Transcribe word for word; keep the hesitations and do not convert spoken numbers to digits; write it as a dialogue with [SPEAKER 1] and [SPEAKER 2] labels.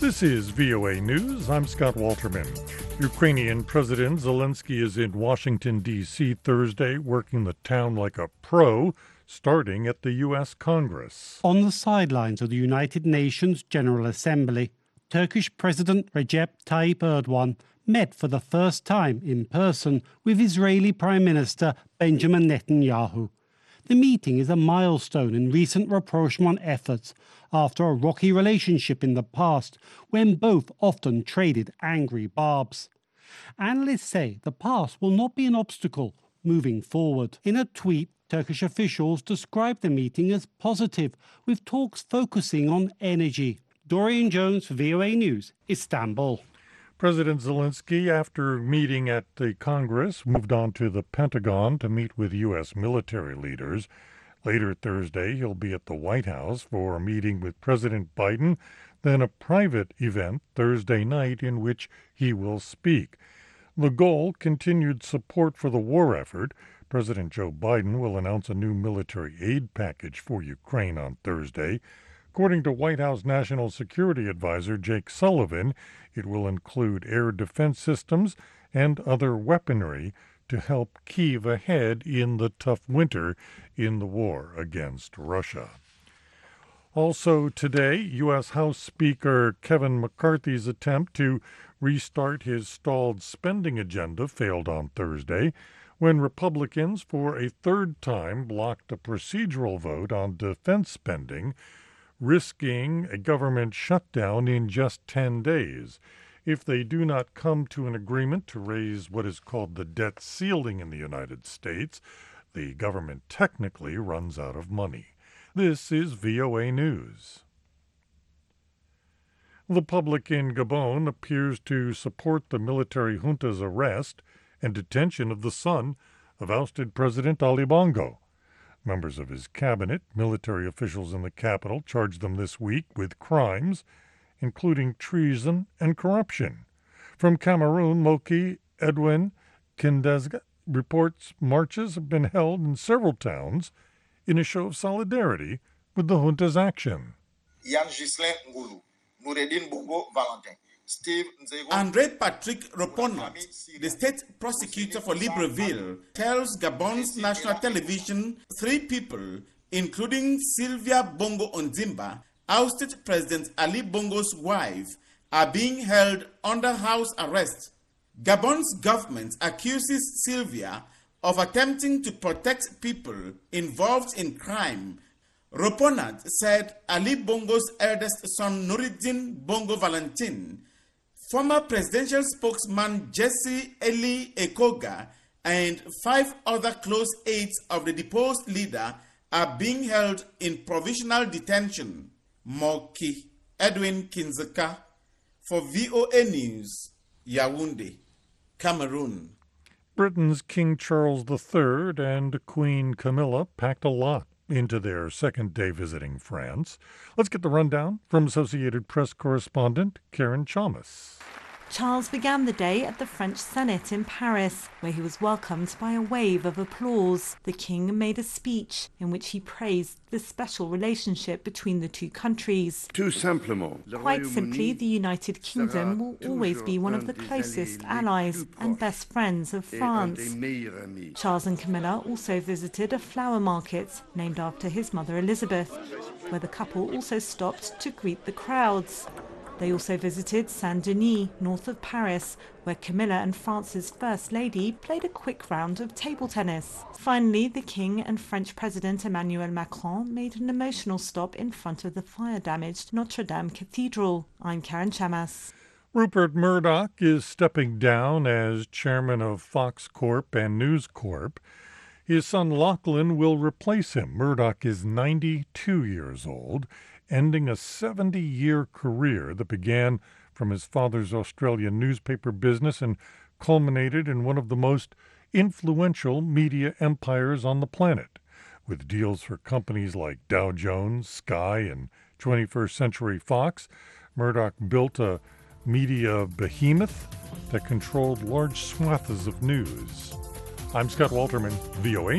[SPEAKER 1] This is V O A News. I'm Scott Walterman. Ukrainian President Zelensky is in Washington, D C Thursday, working the town like a pro, starting at the U S Congress.
[SPEAKER 2] On the sidelines of the United Nations General Assembly, Turkish President Recep Tayyip Erdogan met for the first time in person with Israeli Prime Minister Benjamin Netanyahu. The meeting is a milestone in recent rapprochement efforts after a rocky relationship in the past when both often traded angry barbs. Analysts say the past will not be an obstacle moving forward. In a tweet, Turkish officials described the meeting as positive, with talks focusing on energy. Dorian Jones for V O A News, Istanbul.
[SPEAKER 1] President Zelensky, after meeting at the Congress, moved on to the Pentagon to meet with U S military leaders. Later Thursday, he'll be at the White House for a meeting with President Biden, then a private event Thursday night in which he will speak. The goal, continued support for the war effort. President Joe Biden will announce a new military aid package for Ukraine on Thursday. According to White House National Security Advisor Jake Sullivan, it will include air defense systems and other weaponry to help Kyiv ahead in the tough winter in the war against Russia. Also today, U S House Speaker Kevin McCarthy's attempt to restart his stalled spending agenda failed on Thursday when Republicans for a third time blocked a procedural vote on defense spending, risking a government shutdown in just ten days. If they do not come to an agreement to raise what is called the debt ceiling in the United States, the government technically runs out of money. This is V O A News. The public in Gabon appears to support the military junta's arrest and detention of the son of ousted President Ali Bongo. Members of his cabinet, military officials in the capital, charged them this week with crimes, including treason and corruption. From Cameroon, Moki Edwin Kindezga reports marches have been held in several towns in a show of solidarity with the junta's action.
[SPEAKER 3] Yann Ghislain Ngoulou, Noureddine Bongo Valentin, Steve Nzego.
[SPEAKER 4] André Patrick Roponat, the state prosecutor for Libreville, tells Gabon's national television three people, including Sylvia Bongo Ondimba, ousted President Ali Bongo's wife, are being held under house arrest. Gabon's government accuses Sylvia of attempting to protect people involved in crime. Roponat said Ali Bongo's eldest son Noureddine Bongo Valentin, former presidential spokesman Jesse Eli Ekoga, and five other close aides of the deposed leader are being held in provisional detention. Moki Edwin Kinzeka for V O A News, Yaoundé, Cameroon.
[SPEAKER 1] Britain's King Charles the Third and Queen Camilla packed a lot into their second day visiting France. Let's get the rundown from Associated Press correspondent Karen Chalmers.
[SPEAKER 5] Charles began the day at the French Senate in Paris, where he was welcomed by a wave of applause. The king made a speech in which he praised the special relationship between the two countries.
[SPEAKER 6] Tout simplement,
[SPEAKER 5] Quite simply, the United Kingdom will always be one of the closest allies and best friends of France. Charles and Camilla also visited a flower market named after his mother Elizabeth, where the couple also stopped to greet the crowds. They also visited Saint-Denis, north of Paris, where Camilla and France's First Lady played a quick round of table tennis. Finally, the King and French President Emmanuel Macron made an emotional stop in front of the fire-damaged Notre Dame Cathedral. I'm Karen Chamas.
[SPEAKER 1] Rupert Murdoch is stepping down as chairman of Fox Corp and News Corp. His son Lachlan will replace him. Murdoch is ninety-two years old, ending a seventy-year career that began from his father's Australian newspaper business and culminated in one of the most influential media empires on the planet. With deals for companies like Dow Jones, Sky, and twenty-first Century Fox, Murdoch built a media behemoth that controlled large swaths of news. I'm Scott Walterman, V O A